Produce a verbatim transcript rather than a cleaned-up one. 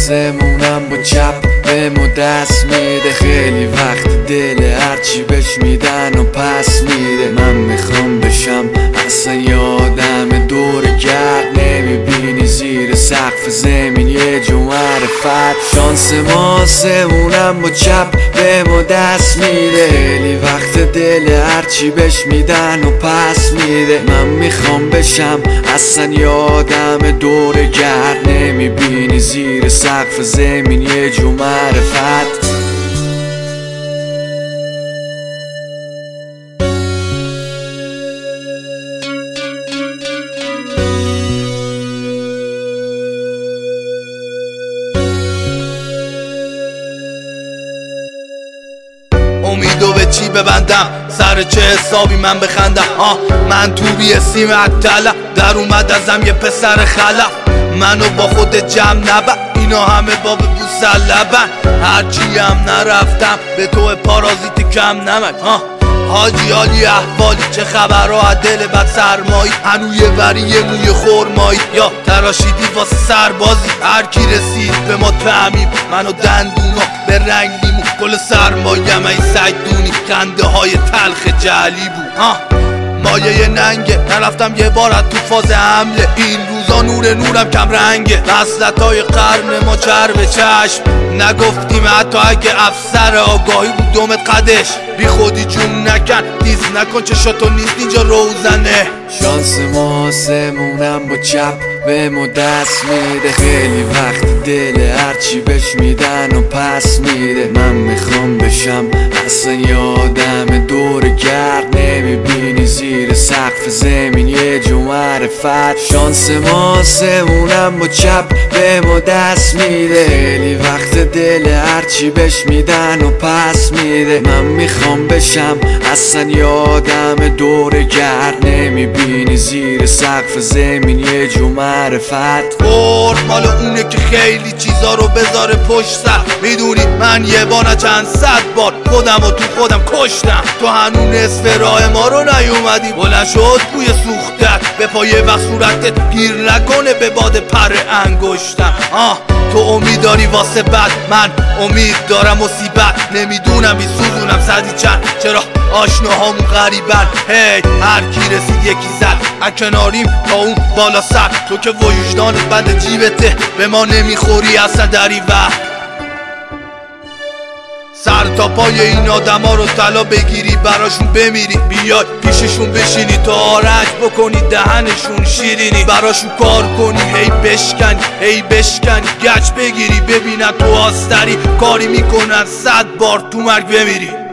آسمونم با چپ به مو دست میده. خیلی وقت دل هرچی بهش میدن و پس میده. من میخوام بشم اصلا یادم دور گرد، نمیبینی زیر سقف زمین یه جو معرفت. شانس ما آسمونم با چپ به مو دست میده. خیلی وقت دل هرچی بهش میدن و پس میده. من میخوام بشم اصلا یادم دور گرد، نمیبینی زیر سقف زمین یه جو معرفت. امیدو به چی ببندم، سر چه حسابی من بخندم؟ آه من تو بی سیم عطلم، در اومد ازم یه پسر خلف. منو با خود جمع نبر، اینا همه باب بوسلبن. هرچی هم نرفتم به تو پارازیتی کم نمک. آه حاجی حالی احوالی، چه خبرها از دل بد سرمایی؟ هنو یه وری یه موی خورمایی، یا تراشیدی واسه سربازی؟ هر کی رسید به ما تعمیم، منو دندونا به رنگ نیمون. گل سرمایم ای سگدونی، خنده های تلخ جعلی بود. ها مایه ننگه، نرفتم یه بار از تو فاز حمله. این روزا نور نورم کم رنگه، وصلت های قرن ما چر به چشم. نگفتیم حتی اگه افسر آگاهی بود دومت قدش. بی خودی جون نکن، دیز نکن چشاتو نیست اینجا روزنه. شانس ما آسمونم با چپ به مو دست میده. خیلی وقت دل هرچی بهش میدن و پس میده. من میخوام بشم اصلا یادم دور گرد، نمیبینی زیر سقف زمین یه جو معرفت. شانس ما آسمونم با چپ به مو دست میده. خیلی وقت دل هرچی بهش میدن و پس میده. من میخوام بشم اصلا یادم دور گرد، نمیبینی زیر سقف زمین یه جو معرفت. برد مال اونه که خیلی چیزا رو بذاره پشت سر. میدونی من یه بار چند صد بار خودم و تو خودم کشتم. تو هنون نصف راه ما رو نیومدی، بلند شد بوی سوختت به پای و صورتت گیر نکنه به باد پر انگشتم. آه تو امید داری واسه بد، من امید دارم مصیبت. نمیدونم بیسوزونم صدی چند، چرا آشناهامون غریبن. هی هر کی رسید یکی زد، از کناریم تا اون بالا سر. تو که وجدانت بند جیبته، به ما نمیخوری اصلا دریور. سر تا پای این آدم ها رو طلا بگیری، براشون بمیری. بیای پیششون بشینی تا آرنج بکنی دهنشون شیرینی. براشون کار کنی هی بشکنی هی بشکنی، گچ بگیری ببینن تو آستری. کاری میکنن صد بار تو مرگ بمیری.